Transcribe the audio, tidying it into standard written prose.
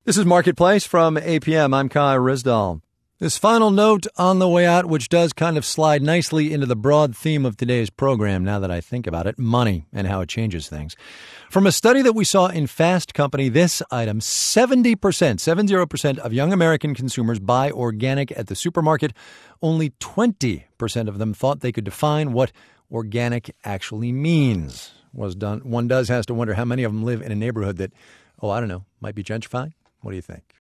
This is Marketplace from APM. I'm Kai Risdall. This final note on the way out, which does kind of slide nicely into the broad theme of today's program, now that I think about it, money and how it changes things. From a study that we saw in Fast Company, this item, 70% of young American consumers buy organic at the supermarket. Only 20% of them thought they could define what organic actually means. One has to wonder how many of them live in a neighborhood that, might be gentrifying. What do you think?